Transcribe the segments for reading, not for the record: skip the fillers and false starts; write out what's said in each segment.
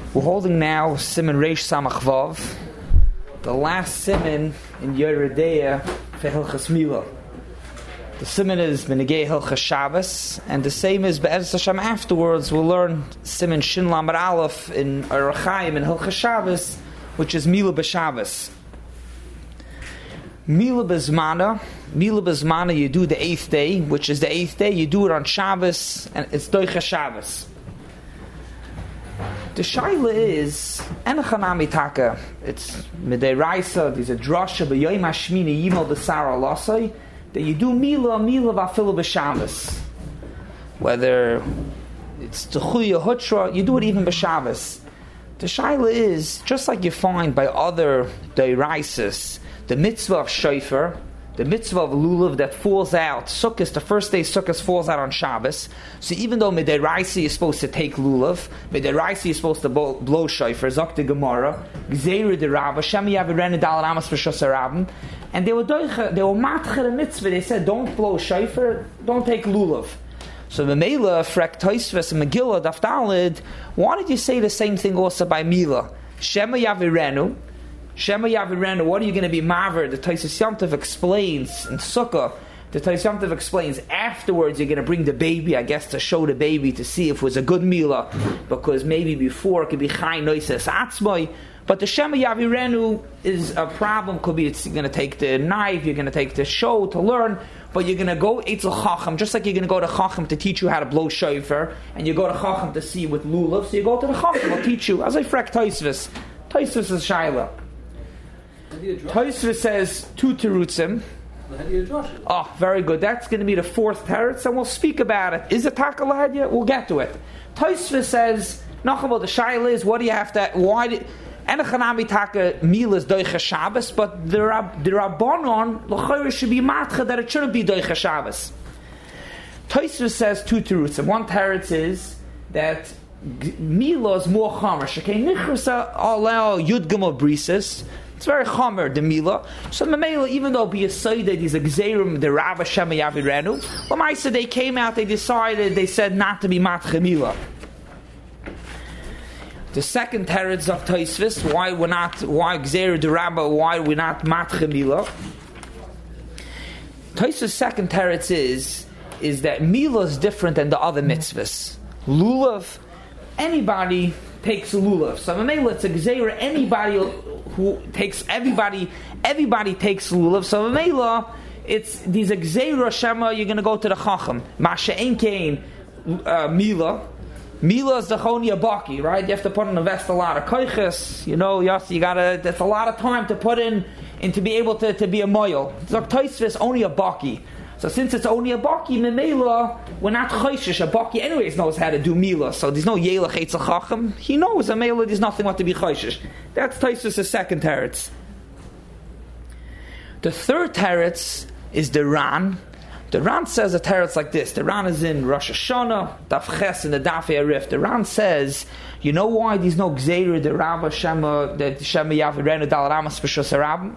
We're holding now Siman Reish Samach Vav, the last Siman in Yoreh Deah for Hilchas Milah. The Siman is Menegei Hilchas Shabbos, and the same is Be'ez Hashem afterwards. We'll learn Siman Shin Lamed Aleph in Orach Chaim in Hilchas Shabbos, which is Milah B'Shabbos. Milah B'Zmana, you do the 8th day, which is the 8th day. You do it on Shabbos, and it's Doicha Shabbos. The shaila is enachanami taka. It's midei raisa. There's a drasha b'yoyim hashmini yimel b'sara lasai that you do milah v'afilu b'Shabbos. Whether it's techuya hutra, you do it even b'Shabbos. The shaila is just like you find by other deiraisas, the mitzvah of shofar, the mitzvah of lulav that falls out. Sukkot, the first day Sukkot falls out on Shabbos. So even though midei raisa is supposed to take lulav, midei raisa is supposed to blow shofar, zok the Gemara, gzeira de Rabba, shemi yavirenu dalad amas b'shos harabim, and they were matcher a mitzvah. They said, don't blow shofar, don't take lulav. So the Mela, Frek Tosfos and Megillah, Daf Daled, why did you say the same thing also by Milah? Shema yavirenu, what are you going to be maver? The Tosfos Yom Tov explains in Sukkah. The Tosfos Yom Tov explains afterwards you're going to bring the baby, I guess, to show the baby to see if it was a good milah, because maybe before it could be chai noises atzmai. But the Shema Yavirenu is a problem. Could be it's going to take the knife, you're going to take the show to learn, but you're going to go Eitzel Chacham, just like you're going to go to Chacham to teach you how to blow shofar, and you go to Chacham to see with lulav. So you go to the Chacham, will teach you. As I frek Tosfos is Shaila. Tosfos says 2 terutzim. Oh, very good. That's going to be the 4th teretz, and we'll speak about it. Is it taka lahadya? We'll get to it. Tosfos says, Nachabal, the shaila is, what do you have to, why did, enachanami taka milah is doicha Shabbos, but the Rabbanon, l'chayr should be matcha that it shouldn't be doicha Shabbos. Tosfos says 2 terutzim. One teretz is that milah is more chamer. Shekei nichrasa alel yud gimel brises. It's very chomer, the milah. So Mamela, even though be a Saida, these Gzeirim, the Rav Shema Yavirenu, Lamaisa, they came out, they said not to be matche milah. The second teretz of Tosfos, why Gzeir the Rabba, why we're not matche milah? Tosfos' second teretz is that milah is different than the other mitzvahs. Lulav, anybody takes lulav. So Mamela, it's a Gzeir, anybody who takes, everybody takes lulav. So Mamela, it's these Gzeir Shema, you're going to go to the Chacham. Masha Enkein, milah. Milah is the choni abaki, right? You have to put in invest a lot of koiches, you gotta, that's a lot of time to put in and to be able to be a moil. So Tosfos only a baki. So since it's only a baki, memela, we're not choishish. A baki anyways knows how to do milah. So there's no yelach eitzel chacham. He knows a mela, there's nothing what to be choishish. That's Tosfos' second teretz. The third teretz is the Ran. The Ran says a teretz like this. The Ran is in Rosh Hashanah, Daf Ches in the Daf Arif. The Ran says, you know why there's no Gzeir, the Rabba Shema, the Shema Yavirenu Dalad Amas B'Shos Harabim?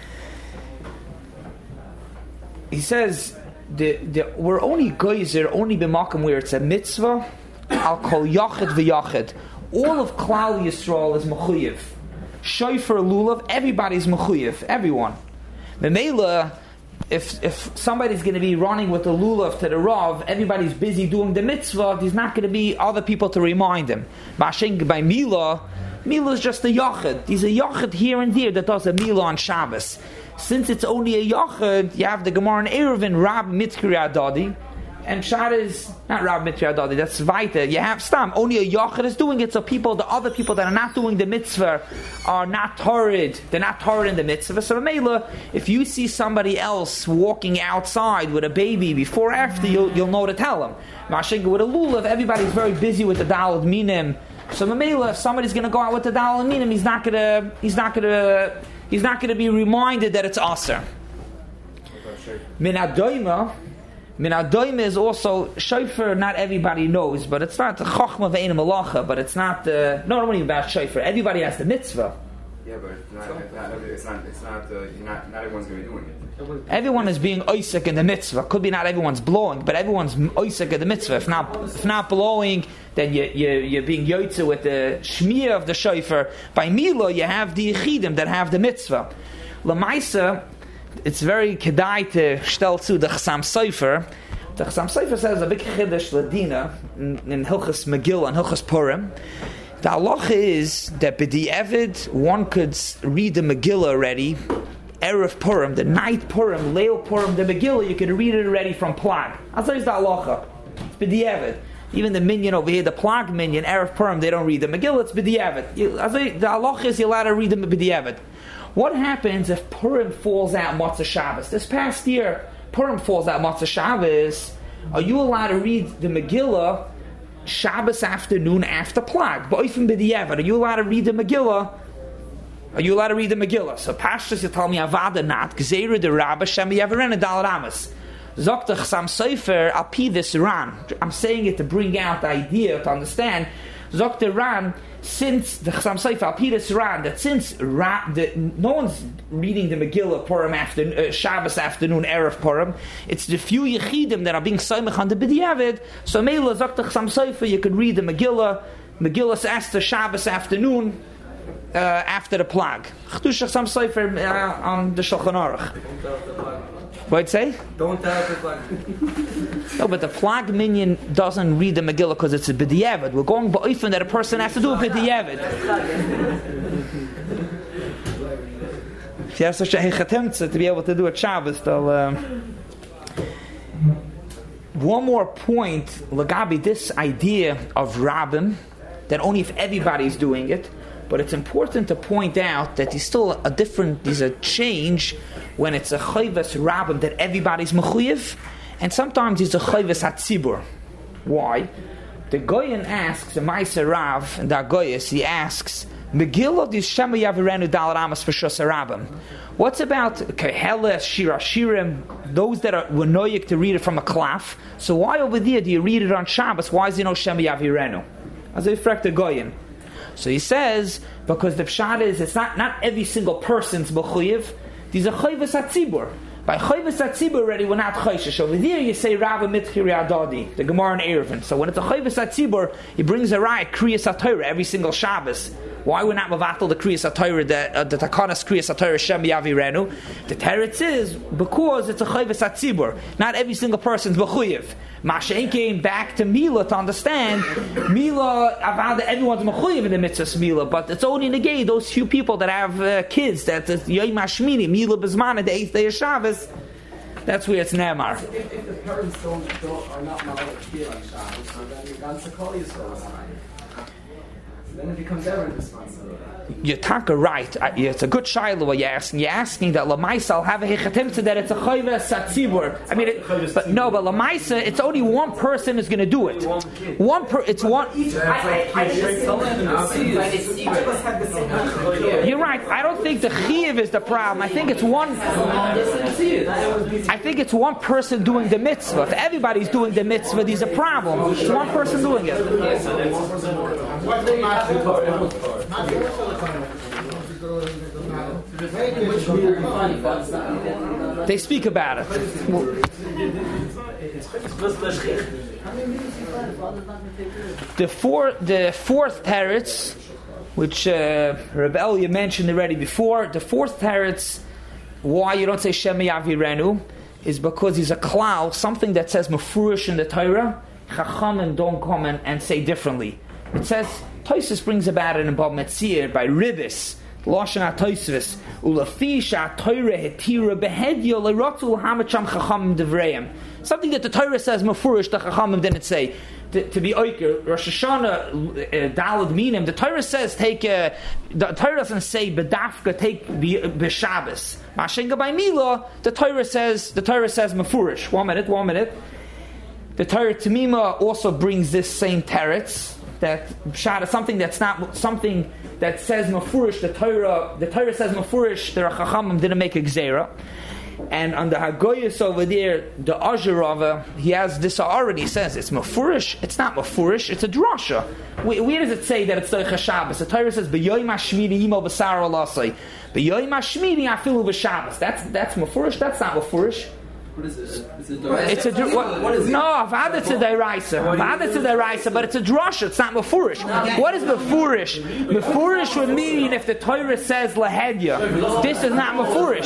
He says, we're only geyser, only b'makom where it's a mitzvah, al kol yachid v'yachid. All of Klal Yisrael is mechuyev. Shofar lulav, everybody's mechuyev, everyone. Memela, if somebody's going to be running with the lulav to the Rav, everybody's busy doing the mitzvah, there's not going to be other people to remind him. Mashing by milah is just a yachid. There's a yachid here and there that does a milah on Shabbos. Since it's only a yachid, you have the Gemara in Eruvin, Rab Mitkri Adadi, and Shad is not Rab Mitkri Adadi, that's Vaita. You have Stam, only a yachid is doing it, so the other people that are not doing the mitzvah are not torrid. They're not torrid in the mitzvah. So Mela, if you see somebody else walking outside with a baby before or after, you'll know to tell them. Mashing with a lulav, everybody's very busy with the Dalad Minim. So Mela, if somebody's going to go out with the Dalad Minim, he's not going to be reminded that it's aser. Min adoima is also shofar. Not everybody knows, but it's not the chachma ve'ein malacha. But it's not the not only about shofar. Everybody has the mitzvah. Yeah, but not everyone's going to be doing it. Everyone is being oisek in the mitzvah. Could be not everyone's blowing, but everyone's oisek in the mitzvah. If not blowing, then you're being yotze with the shmiya of the shofar. By Milo, you have the yechidim that have the mitzvah. Lamaisa, it's very kedai to stel to the Chassam Sofer. The Chassam Sofer says a big chiddush ladina in Hilchas Megillah and Hilchas Purim. The halacha is that b'di'evid one could read the Megillah already, Erev Purim, the night Purim, Leil Purim, the Megillah, you could read it already from Plag. That's the halacha. It's b'di'evid. Even the minyan over here, the Plag minyan, Erev Purim, they don't read the Megillah, it's b'di'evid. The halacha is you're allowed to read them b'di'evid. What happens if Purim falls out Motzei Shabbos? This past year, Purim falls out Motzei Shabbos. Are you allowed to read the Megillah Shabbos afternoon after Plag? But even b'di'evid, are you allowed to read the Megillah? Are you allowed to read the Megillah? So Pashtus, you tell me Avada not Gzeira de Rabba Shem Yavarena Dal Ramas. Zokta Chassam Sofer Alpi this Ran. I'm saying it to bring out the idea to understand. Zokta Ran, since the Chassam Sofer Alpi this Ran, that since no one's reading the Megillah Purim after Shabbos afternoon Erev Purim, it's the few Yechidim that are being soymech on the B'di'evid. So Meila Zokta Chassam Sofer, you could read the Megillah Esther Shabbos afternoon. After the Plag. Chdush Chassam Sofer on the Shulchan Aruch. What'd say? Don't tell the Plag. No, but the Plag minyan doesn't read the Megillah because it's a b'di'evid. We're going ba'ofen that a person has to do a b'di'evid. If you have such a hechatemtza to be able to do a Shabbos, they'll... One more point, Lagabi, this idea of Rabbim, that only if everybody's doing it. But it's important to point out that there's still there's a change when it's a chayvas rabbim that everybody's mechuyev, and sometimes it's a chayvas hatzibur. Why? The Goyen asks, the Ma'aser Rav, and the Agoyes, he asks, Megillah dis Shema Yavirenu Dal Ramas V'Shos Rabbim. What's about Keheles, Shira Shirim, those that were noyik to read it from a klaf? So why over there do you read it on Shabbos? Why is there no Shema Yavirenu? As I frag the Goyen. So he says, because the pshat is, it's not every single person's mechuyev. These are chayvus hatzibur. By chayvus hatzibur already, we're not chayshish. Over there you say Rava mitchiri adadi, the Gemara in Eruvin. So when it's a chayvus hatzibur, he brings a raya kriyas haTorah every single Shabbos. Why we're not mavatal the kriyas haTorah, the takanas kriyas haTorah Shem Yavirenu? The teretz is because it's a chayvus hatzibur. Not every single person's mechuyev. Mashen came back to Mila to understand Mila, everyone's mechuyev in the mitzvah Mila, but it's only negay those few people that have kids that Yom Hashmini Mila Bezmana the 8th day of Shabbos. That's where it's Ne'emar. If the parents are not allowed to be on Shabbos, so then the ganze kol Yisrael is fine. Then it becomes their responsibility. You're taka right. It's a good shiloh what you're asking. You're asking that Lamaisa will have a hechatimta that it's a chayva satzibur. I mean, but Lamaisa, it's only one person is going to do it. It's one. You're right. I don't think the chiyuv is the problem. I think it's one. I think it's one person doing the mitzvah. If everybody's doing the mitzvah, there's a problem. It's one person doing it. They speak about it. The fourth teretz, which Reb Elia mentioned already before, the fourth teretz, why you don't say Shema Yavirenu, is because he's a klal, something that says mefurish in the Torah. Chachamim don't come and say differently. It says, Tosfos brings about it in Bab Metzir by Ribis, Lashon HaTosfos, Ulafish HaTorah Hetira Behedya Lerotul Hamacham Chachamim Devreim. Something that the Torah says mefurish, the Chachamim didn't say. To be oiker, Rosh Hashanah Dalad Minim. The Torah says the Torah doesn't say bedafka take b'Shabbos. Mashenga by Mila, the Torah says mefurish. One minute. The Torah Tamima also brings this same teretz. That pshat is something that's not something that says mefurish. The Torah says mefurish. The Chachamim didn't make a gzeira. And on the Hagoyas over there, the Azharava, he has this already. He says it's mafurish. It's not mafurish. It's a drasha. Where does it say that it's Doicha Shabbos? The Torah says b'yoyim hashmini yimo b'sar alasai. B'yoyim hashmini afilu b'Shabbos. That's mafurish. That's not mafurish. What is it? Is it it's a what is it? No, Avada to Deraisa, but it's a drasha. It's not mafurish. What is mafurish? Mafurish would mean if the Torah says lahedya. This is not mafurish.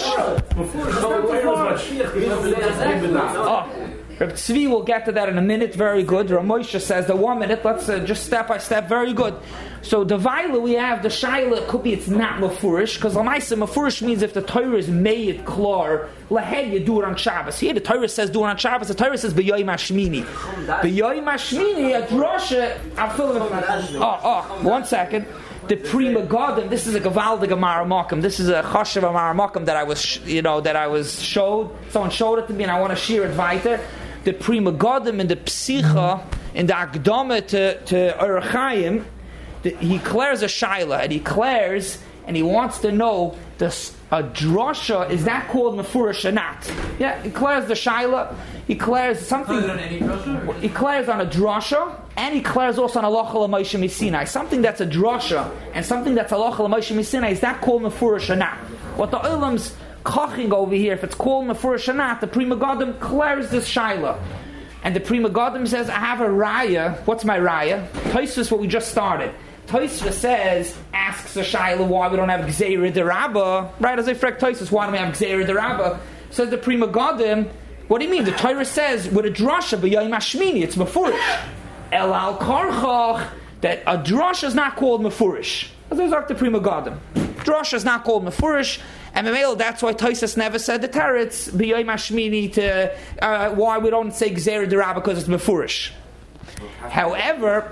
Oh, Reb Tzvi will get to that in a minute. Very good. Rav Moshe says the 1 minute. Let's just step by step. Very good. So the Vaila we have the Shaila could be it's not mafurish because Lamaisa mafurish means if the Torah is made klar lahed you do it on Shabbos. Here the Torah says do it on Shabbos. The Torah says b'yoyim hashmini. B'yoyim hashmini a drasha. Oh, 1 second. The Pri Megadim. This is a Gavaldig Amar Makom. This is a Chashav Amar Makom that I was showed. Someone showed it to me, and I want to share it weiter. The Pri Megadim in the Psicha in the Akdama to Orach Chaim, he declares a shaila, and he declares, and he wants to know a drasha is that called mefurish or not? Yeah, he declares the shaila. He declares something. He declares on a drasha, and he declares also on halacha l'Moshe Misinai. Something that's a drasha and something that's halacha l'Moshe Misinai, is that called mefurish or not? What the Olam's koching over here, if it's called mefurish or not, the Pri Megadim declares this shaila. And the Pri Megadim says, I have a raya. What's my raya? Tosfos, what we just started. Tosfos says, asks the shaila why we don't have Gzeira D'Rabba. Right, as I frek Tosfos, why don't we have Gzeira D'Rabba? Says the Pri Megadim, what do you mean? The Torah says, with a drasha, b'yoyim hashmini, it's mefurish. El al karchach, that a drasha is not called mefurish. As I the Pri Megadim. Drasha is not called mefurish, and that's why Tosfos never said the teretz b'yoyim hashmini to why we don't say Gzeira D'Rabba because it's mefurish. However,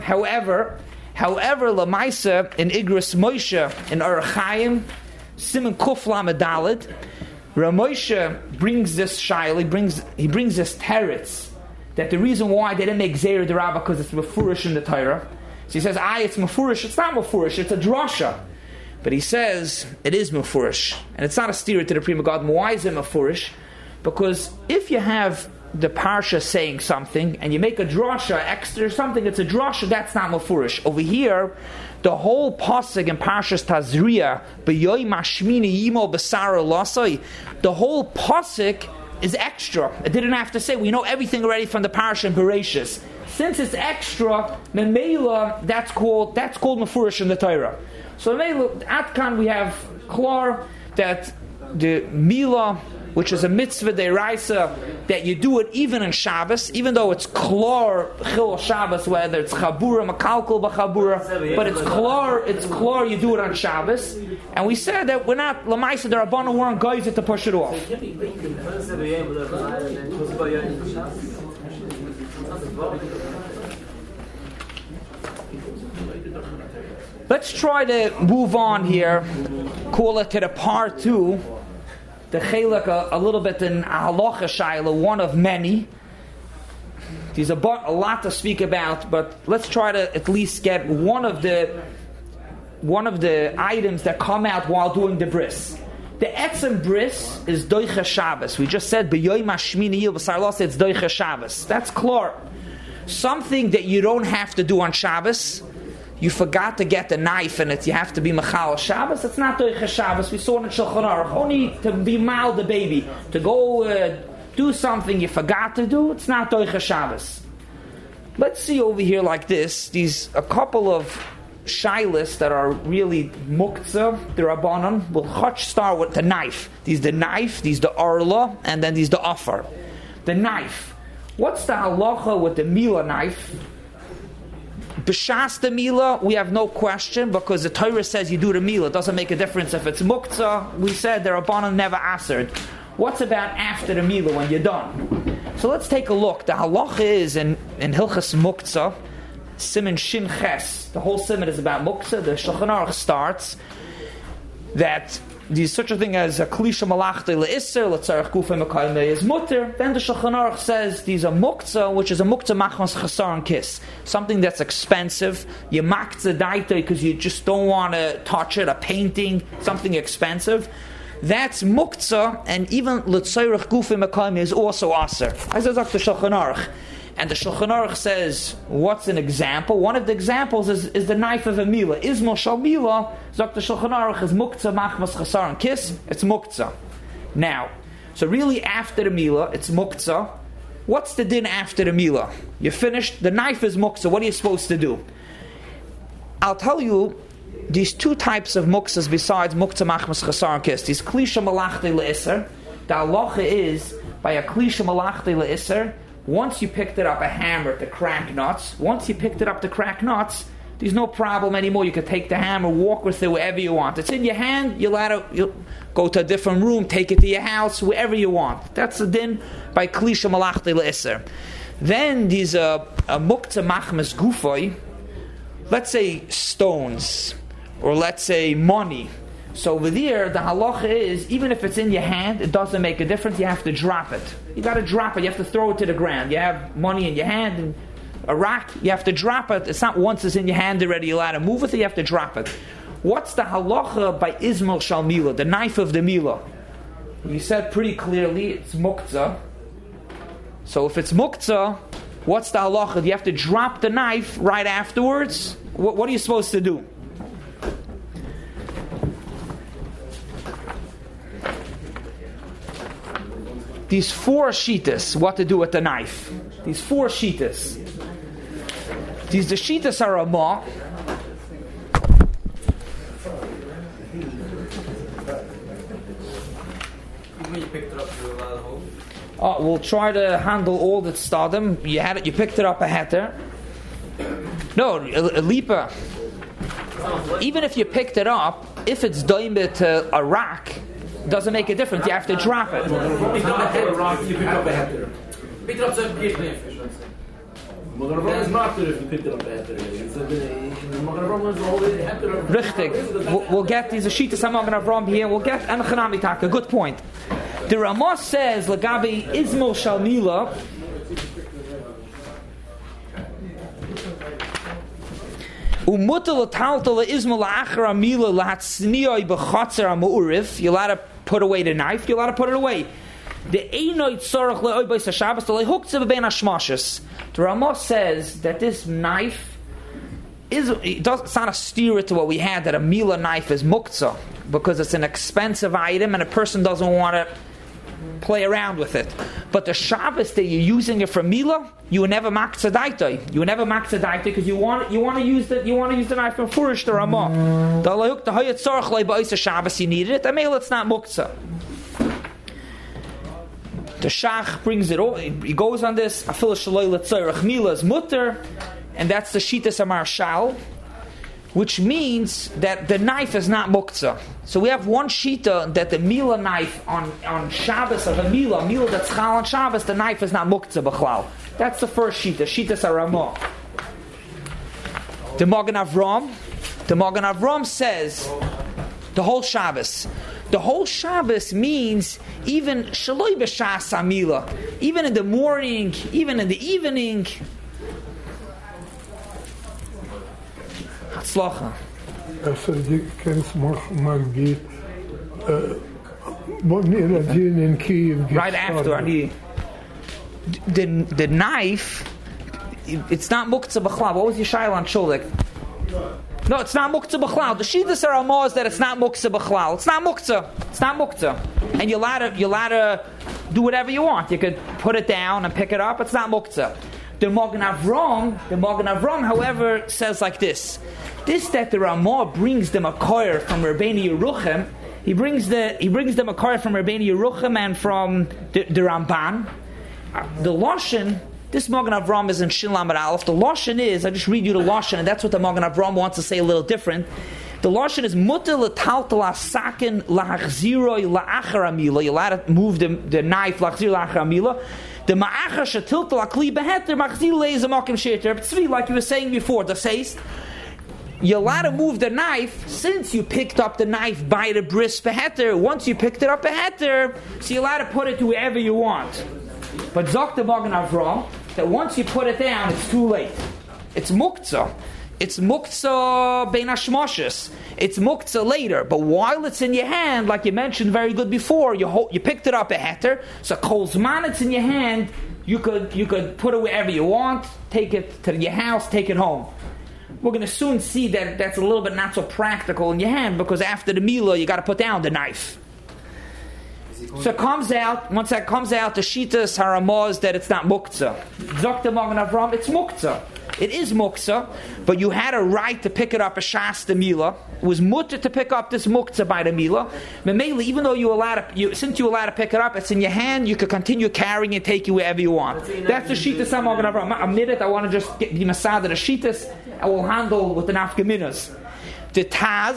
Lamaisa in Igros Moshe in Orach Chaim, Siman Kuf Lamed Daled, Rav Moshe brings this shaila, he brings this teretz that the reason why they didn't make Gzeira D'Rabba because it's mefurish in the Torah. So he says, it's mefurish. It's not mefurish. It's a drasha. But he says it is mefurish, and it's not a steer to the Pri Megadim. Why is it mefurish? Because if you have the parsha saying something and you make a drasha extra something, it's a drasha, that's not mefurish. Over here, the whole pasuk in Parshas Tazria, b'yoyim hashmini yimo b'sar lasai, the whole pasuk is extra. It didn't have to say. We know everything already from the parsha in Bereshis. Since it's extra, memela, that's called mefurish in the Torah. So Atkan we have klar that the Mila, which is a mitzvah deraisa, that you do it even in Shabbos, even though it's klar chil Shabbos, whether it's chabura, makalkal b'chabura, but it's klar you do it on Shabbos. And we said that we're not lamaisa the Rabbanu weren't guys to push it off. Let's try to move on here. Call it to the part 2. The chelak a little bit in halacha shaila, one of many. There's a lot to speak about, but let's try to at least get one of the items that come out while doing the bris. The etzem bris is doicha Shabbos. We just said b'yoyim hashmini yil b'sar lasai, it's doicha Shabbos. That's klar. Something that you don't have to do on Shabbos. You forgot to get the knife and you have to be Mechal Shabbos. It's not Doicha Shabbos. We saw it in Shulchan Aruch. Only to be mild the baby. To go do something you forgot to do, it's not Doicha Shabbos. Let's see over here like this. These a couple of shilas that are really muktzah, the Rabbanon. We'll start with the knife. These the arla, and then these the offer. The knife. What's the halacha with the mila knife? B'shas the mila, we have no question, because the Torah says you do the mila. It doesn't make a difference if it's muktzah. We said the Rabbanan never answered. What's about after the mila when you're done? So let's take a look. The halacha is in Hilchas Muktzah, Siman Shin Ches. The whole siman is about muktzah. The Shulchan Aruch starts that there's such a thing as a klisha malachta le'isser l'tzarech gufay mekayme is mutter. Then the Shulchan Aruch says these are muktzah, which is a muktzah machmas chasar and kiss, something that's expensive. You maktzah daita because you just don't want to touch it. A painting, something expensive. that's muktzah, and even l'tzayrich gufim mekayim is also aser. As is the Shulchan Aruch. And the Shulchan Aruch says, what's an example? One of the examples is the knife of a milah. Izmol shal milah, Dr. Shulchan Aruch, is muktzah machmas chasar and kiss. It's muktzah. Now, so really after the milah, it's muktzah. What's the din after the milah? You finished, the knife is muktzah. What are you supposed to do? I'll tell you these two types of muktzahs besides muktzah machmas chasar and kiss. These klisha malachti le'isr. The halacha is, by a klisha malachti le'isr, once you picked it up a hammer to crack nuts, there's no problem anymore. You can take the hammer, walk with it wherever you want. It's in your hand, you'll go to a different room, take it to your house, wherever you want. That's the din by klisha malachti le'isr. Then there's a muktzah machmas gufay, let's say stones, or let's say money. So over there, the halacha is, even if it's in your hand, it doesn't make a difference, you have to drop it. You got to drop it, you have to throw it to the ground. You have money in your hand, and a rock, you have to drop it. It's not once it's in your hand already, you're allowed to move with it, you have to drop it. What's the halacha by Izmol shal milah, the knife of the milah? We said pretty clearly, it's muktzah. So if it's muktzah, what's the halacha? Do you have to drop the knife right afterwards? What are you supposed to do? These four shitas, what to do with the knife. These four shitas. The shitas are Ramah. You picked it up through a lot of holes. We'll try to handle all that stardom. You had it. You picked it up a heter. No, a lipa. Even if you picked it up, if it's doime to a rock, doesn't make a difference. You have to drop it. You pick up a heter. Pick it up so you can It's not if you picked it up after. Richtig. We'll get these Ashitas Hamagan Avram here. We'll get Anachanami Taka. Good point. The Ramah says, Lagabi Izmol shal milah. Umutal taltal Izmol la'achar milah lahatznioi b'chatzer ha'mu'uriv. You're allowed to put away the knife. You're allowed to put it away. The Einoid Tzorach le'oi b'is ha'Shabbos le'huktzeh b'bein ha'shmashos. The Ramah says that this knife it's not a steer to what we had, that a milah knife is muktzah, because it's an expensive item and a person doesn't want to play around with it. But the Shabbos that you're using it for milah, you will never maktzadaitoi. You will never maktzadaitoi because you want to use the knife for furish the Ramah. The hayat tzorach le'ba'is ha'Shabbos, you needed it. I mean, it's not muktzah. The Shach brings it all. He goes on this. Afil shaloi letzorach milah is mutter, and that's the Shitas HaMarshal, which means that the knife is not muktzah. So we have one shita that the milah knife on Shabbos of a milah that's chal on Shabbos, the knife is not muktzah b'chlal. That's the first shita. Shitas HaRamah. The Magen Avram says the whole Shabbos. The whole Shabbos means even shaloi b'shas hamilah, even in the morning, even in the evening. Hatzlacha. Right after the knife, it's not muktzah b'chlal. What was your shayla on Shulik? No, it's not muktzah b'chlal. The Shitas HaRamah is that it's not muktzah b'chlal. It's not muktzah. And you're allowed to do whatever you want. You could put it down and pick it up. It's not muktzah. The Magen Avram, however, says like this. This that the Ramah brings them a koyer from Rabbeinu Yerucham. He brings them a koyer from Rabbeinu Yerucham and from the Ramban. The Lashon. This Magen Avram is in Shin Lamed Aleph. The Lashon is, I just read you the Lashon, and that's what the Magen Avram wants to say a little different. The Lashon is mutter l'taltal asakin la'achziroi la'achar hamilah. You're allowed to move the knife la'achzir la'achar hamilah. The ma'achar shetiltal akli beheter machzir le'ezamakim sheter. Tzvi, like you were saying before, the says, you're allowed to move the knife since you picked up the knife by the bris beheter. Once you picked it up beheter, so you're allowed to put it to wherever you want. But Zok the Magen Avram, that once you put it down, it's too late. It's muktzah. It's muktzah bein hashmoshes. It's muktzah later, but while it's in your hand, like you mentioned very good before, you picked it up a heter, so kol zman it's in your hand, you could put it wherever you want, take it to your house, take it home. We're going to soon see that that's a little bit not so practical in your hand, because after the milah you got to put down the knife. So it comes out, once that comes out, the shitas haramaz that it's not muktzah. Zok the Magen Avram, it's muktzah. It is muktzah, but you had a right to pick it up a shas the milah. It was mutter to pick up this muktzah by the milah. Memele, even though since you allowed to pick it up, it's in your hand, you could continue carrying it, take it wherever you want. That's the shitas of Magen Avram. A minute, I want to just be masada the shitas, I will handle with the nafkaminas. The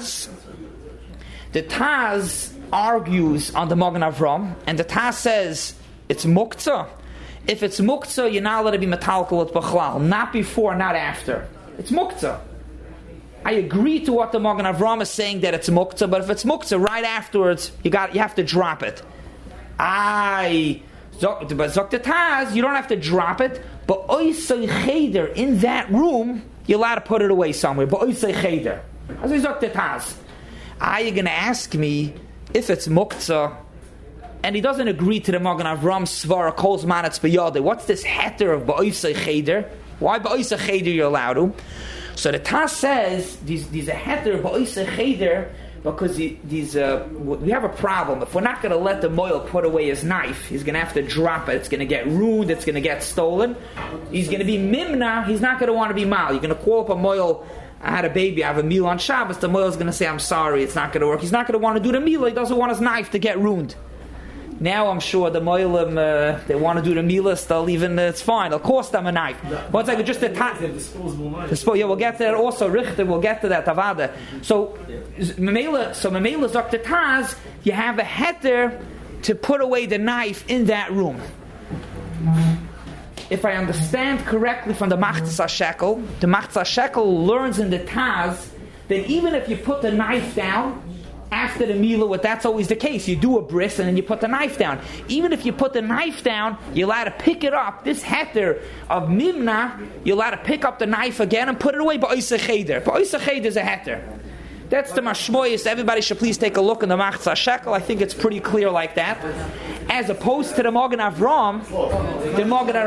Taz argues on the Magen Avram, and the Taz says it's muktzah. If it's muktzah, you're not allowed to be metalkal at b'chlal. Not before, not after. It's muktzah. I agree to what the Magen Avram is saying, that it's muktzah, but if it's muktzah right afterwards, you have to drop it. But Zok the Taz, you don't have to drop it, but oisay cheder, in that room, you're allowed to put it away somewhere. But oisay cheder. As Zok the Taz. You're going to ask me, if it's muktzah, and he doesn't agree to the Magen Avram svara kol zman it's b'yadei, what's this heter of ba'osei cheder? Why ba'osei cheder you're allowed to? So the Taz says these a heter of ba'osei cheder because we have a problem. If we're not going to let the moil put away his knife, he's going to have to drop it. It's going to get ruined. It's going to get stolen. He's going to be mimna. He's not going to want to be mal. You're going to call up a moil. I had a baby, I have a meal on Shabbos, the moil is going to say, I'm sorry, it's not going to work. He's not going to want to do the meal, he doesn't want his knife to get ruined. Now I'm sure the moilim, they want to do the milas, they'll even, it's fine, it'll cost them a knife. One second, just a disposable knife. Yeah, we'll get to that also, Richter, we'll get to that, Avada. So Memela Zok the Taz, you have a heter to put away the knife in that room. If I understand correctly from the Machzas HaShekel, the Machzas HaShekel learns in the Taz that even if you put the knife down after the milah, that's always the case. You do a bris and then you put the knife down. Even if you put the knife down, you're allowed to pick it up. This heter of mimna, you're allowed to pick up the knife again and put it away. Ba'osei cheder. Ba'osei cheder is a heter. That's the mashmoyis. Everybody should please take a look in the Machzas HaShekel. I think it's pretty clear like that. As opposed to the Magen Avram, the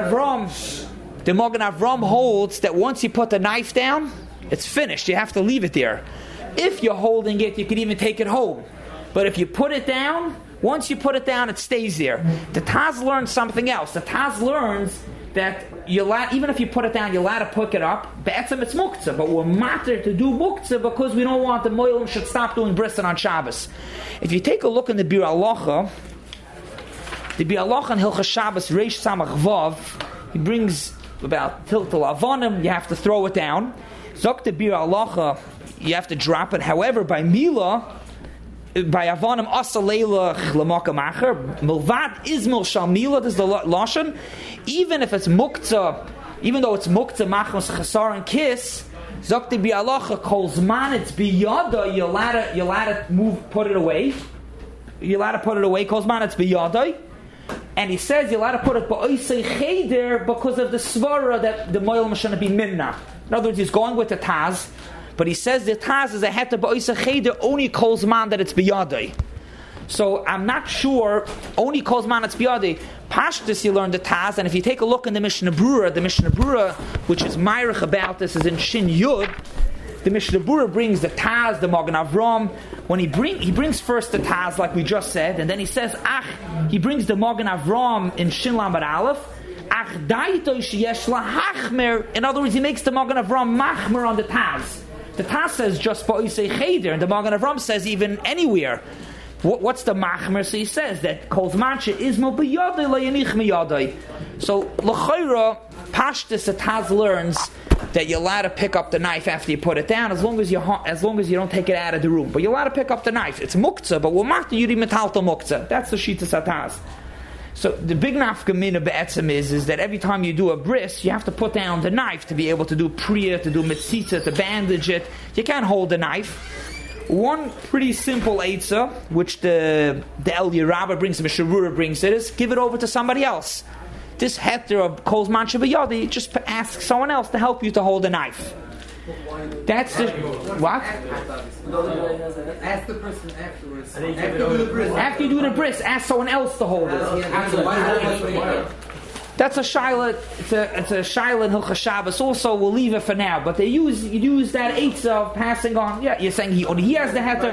Magen Avram holds that once you put the knife down, it's finished. You have to leave it there. If you're holding it, you can even take it home. But if you put it down, once you put it down, it stays there. The Taz learns something else. The Taz learns that even if you put it down, you're allowed to pick it up. Be'etzem it's muktzah, but we're matter to do muktzah because we don't want the moilim should stop doing brisson on Shabbos. If you take a look in the Bir Halacha, in Hilchas Shabbos Reish Samach Vav, he brings about tiltal avonim. You have to throw it down. Zok the Bir Halacha, you have to drop it. However, by milah, by avonim asa leilach l'makam acher, milvad izmil shal milah, this is the lashon. Even if it's muktzah, even though it's muktzah machmas chasar and kiss, zok the Bir Halacha kol zman it's biyada, you're allowed to put it away. You're allowed to put it away. Kol zman it's biyada. And he says you're allowed to put it ba'osei cheder because of the svara that the moil shouldn't be mimna. In other words, he's going with the Taz, but he says the Taz is a heter ba'osei cheder only kol zman that it's biyadai. So I'm not sure, only kol zman it's biyadai. Pashtus you learn the Taz, and if you take a look in the Mishnah Brura, which is Meirich about this, is in Shin Yud. The Mishnah Brura brings the Taz, the Magen Avram. When he brings first the Taz, like we just said, and then he says, he brings the Magen Avram in Shin Lamed Aleph. In other words, he makes the Magen Avram machmer on the Taz. The Taz says just ba'osei cheder, and the Magen Avram says even anywhere. What's the machmer? So he says that kol zman she'izmo b'yadai layanich miyadai. So l'chayra, Pashtus the Taz learns that you're allowed to pick up the knife after you put it down, as long as you don't take it out of the room. But you're allowed to pick up the knife. It's muktzah, but we're machta yudi metalta muktzah. That's the shitas Taz. So the big nafkamina be'etzem is that every time you do a bris, you have to put down the knife to be able to do priya, to do mitzitza, to bandage it. You can't hold the knife. One pretty simple eitzah, which the El Yerabah brings, the Mishnah Brura brings it, is give it over to somebody else. This heter of kol zman she'biyadi, just ask someone else to help you to hold a knife. That's the what? Ask the person afterwards. After you do the bris, ask someone else to hold it. That's a shaila. It's a shaila in Hilchas Shabbos. Also, we'll leave it for now. But you use that eitzah of passing on. Yeah, you're saying he has the heter.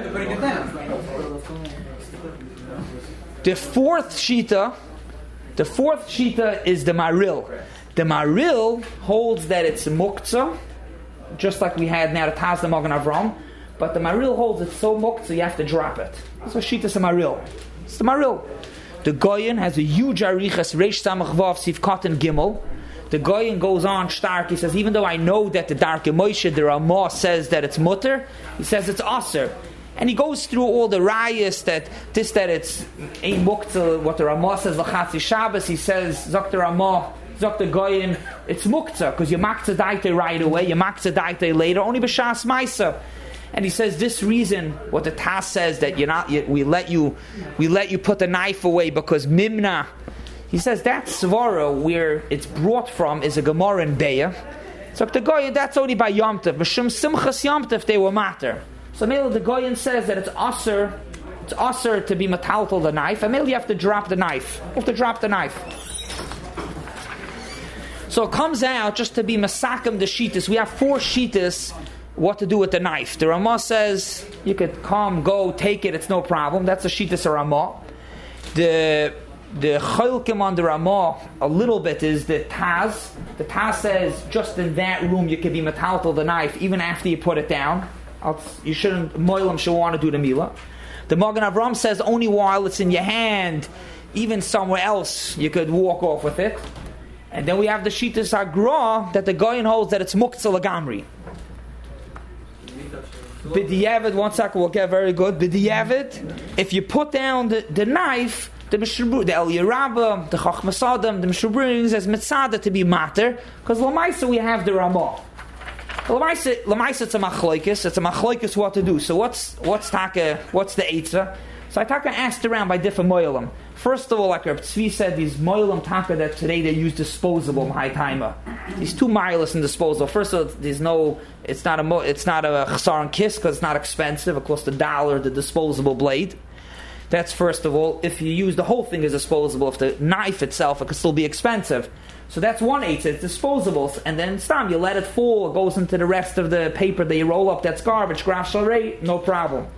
The fourth shita is the maril. The maril holds that it's muktzah, just like we had now the Taz the Magen Avram. But the maril holds it so muktzah you have to drop it. So shita's a maril. It's the maril. The Goyen has a huge arichas, Reish Samach Vav Sif Katan Gimel. The Goyen goes on stark. He says, even though I know that the Darkei Moshe, the Ramah says that it's mutter, he says it's aser. And he goes through all the rayas that it's ein muktzah, what the Ramah says, L'chatzi Shabbos. He says, Zok the Ramah, Zok the Goyen, it's muktzah, because you maktzah daite right away, you maktzah daite later, only b'shas ma'isa. And he says this reason, what the Taz says, that we let you put the knife away because mimna. He says that svara where it's brought from is a Gemara in Beya. So the Goyen, that's only by Yom Tov. B'shem Simchas Yom Tov they were matter. So Mele the Goyen says that it's aser to be metaltal the knife. And Mele you have to drop the knife. So it comes out just to be masakim the shitas. We have 4 shitas. What to do with the knife? The Ramah says you could come, go, take it. It's no problem. That's a shitas Ramah. The cholkim on the Ramah a little bit is the Taz. The Taz says just in that room you could be metaltal the knife even after you put it down. You shouldn't. Moilam should want to do the milah. The Magen Avram says only while it's in your hand, even somewhere else you could walk off with it. And then we have the shitas Agra that the Goyen holds that it's muktzah lagamri. B'diavad, one second, we'll get very good. B'diavad, if you put down the knife, the Mishabur, the El Yerabah, the Chachmas Adam, the Mishabur says mitzada to be mater, because Lamaisa we have the Ramah. Lamaisa it's a machlokes what to do. So what's the eitzah? So I asked around by different moilam. First of all, like Reb Tzvi said, these moilam taka that today they use disposable high timer. These 2 miles in disposable. First of all, it's not a chasar and kiss because it's not expensive. It costs $1 the disposable blade. That's first of all. If you use the whole thing as disposable, if the knife itself, it could still be expensive. So that's one eitzah. It's disposables, and then stam you let it fall. It goes into the rest of the paper that you roll up. That's garbage. Graf shalrei, no problem.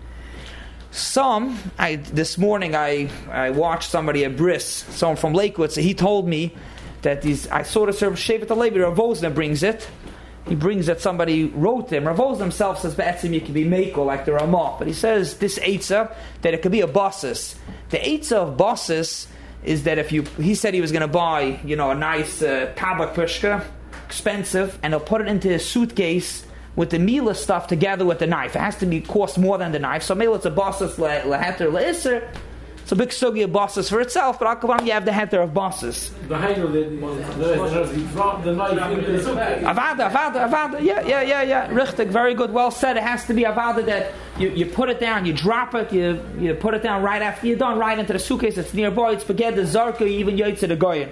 This morning I watched somebody at Bris, someone from Lakewood, so he told me that I saw the service Shevet HaLevi, Rav Wosner brings it. He brings that somebody wrote him. Rav Wosner himself says, Be'etzim you can be Meiko, like the Ramah. But he says, this eitzah, that it could be a bosses. The eitzah of bosses is that he said he was going to buy, a nice tabak pushka, expensive, and he'll put it into his suitcase with the Mila stuff together with the knife. It has to cost more than the knife. So maybe it's a bosses leheter le'isser. It's a big sugi of bosses for itself, but Al-Kavan you have the heter of bosses. The heter he dropped the knife into the suitcase. Avada. Yeah. Richtig, very good. Well said. It has to be avada that you put it down, you drop it, you put it down right after you're done, right into the suitcase. It's nearby. It's forget the zarka, even yaitz the goyen.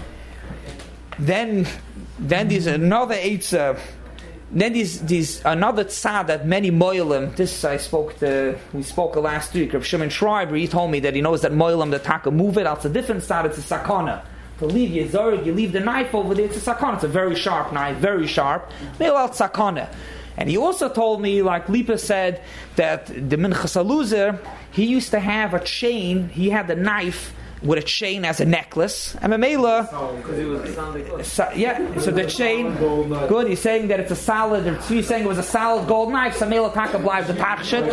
Then there's another eitzah. Then there's another tzad that many moilim. We spoke last week. Rav Shimon Schreiber, he told me that he knows that moilim the taka move it. It's a different tzad. It's a sakana. To leave your zarg, you leave the knife over there. It's a sakana. It's a very sharp knife, very sharp. Meilal sakana. And he also told me, like Lipa said, that the Minchas Aluzer, he used to have a chain. He had the knife with a chain as a necklace. And Mamela, so the chain, good, he's saying that it's a solid, or he's saying it was a solid gold knife, so Mamela Takablav the Tachshit.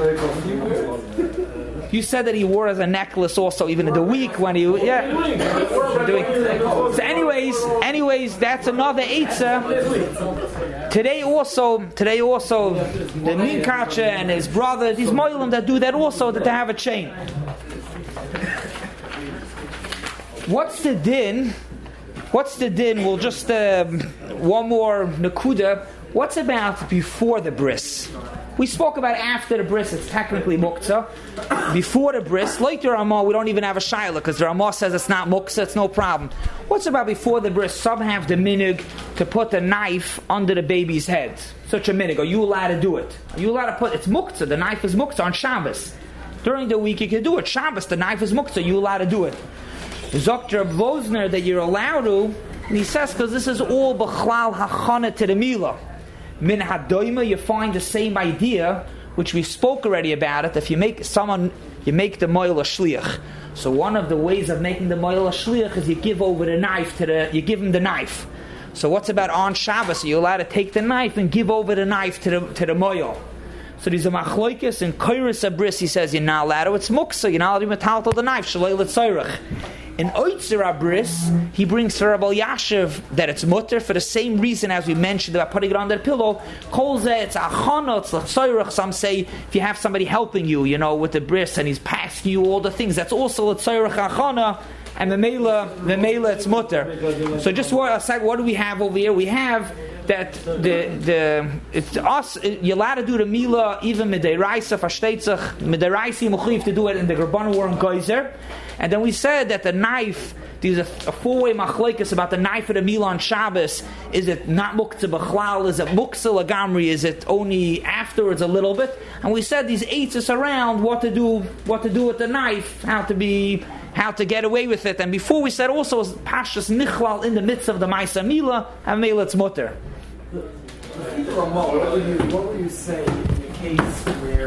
You said that he wore as a necklace also, even in the week when he, So anyways, that's another eitzah. Today also, the Minkacha and his brother, these Moilim that do that also, that they have a chain. What's the din? We'll just one more nakuda. What's about before the bris? We spoke about after the bris, it's technically muktzah. Before the bris, later Ramah, we don't even have a shaila because the Ramah says it's not muktzah, it's no problem. What's about before the bris? Some have the minig to put the knife under the baby's head. Such a minig. Are you allowed to do it? Are you allowed to put? It's muktzah. The knife is muktzah on Shabbos. During the week you can do it. Shabbos, the knife is muktzah. Are you allowed to do it? Dr. Vosner that you're allowed to, and he says because this is all b'chlal hachana to the milah. Min hadoima, you find the same idea, which we spoke already about it. If you make you make the moil a shliach. So one of the ways of making the moil a shliach is you give over the knife you give him the knife. So what's about on Shabbos? Are you allowed to take the knife and give over the knife to the moil? So there's a machloikis in Kairos Abris. He says you're not allowed to. It's muksa. You're not allowed to metal the knife. Shalei l'tzayrach. In Oitzer Abris, he brings to Rabbi Yashiv that it's mutter for the same reason as we mentioned about putting it under the pillow. Kolze, it's achana, it's l'tzayrach. Some say if you have somebody helping you, with the bris and he's passing you all the things, that's also l'tzayrach achana. And the mela, it's mutter. So just what do we have over here? We have that it's us. You're allowed to do the mila even midiraisa fashteitzach midiraisi muchiv to do it in the Rabbanan war and Geyser. And then we said that the knife. There's a four-way machlekes about the knife of the mila on Shabbos. Is it not muktzah b'chlal? Is it muktzah lagamri? Is it only afterwards a little bit? And we said these eights around what to do with the knife, how to get away with it. And before we said also pashas nichlal in the midst of the ma'isa mila and mela it's mutter. What would you say in the case where